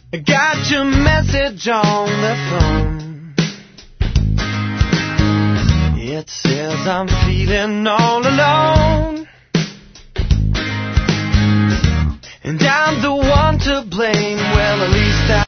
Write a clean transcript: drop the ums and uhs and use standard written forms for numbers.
I got your message on the phone. It says I'm feeling all alone, and I'm the one to blame. Well, at least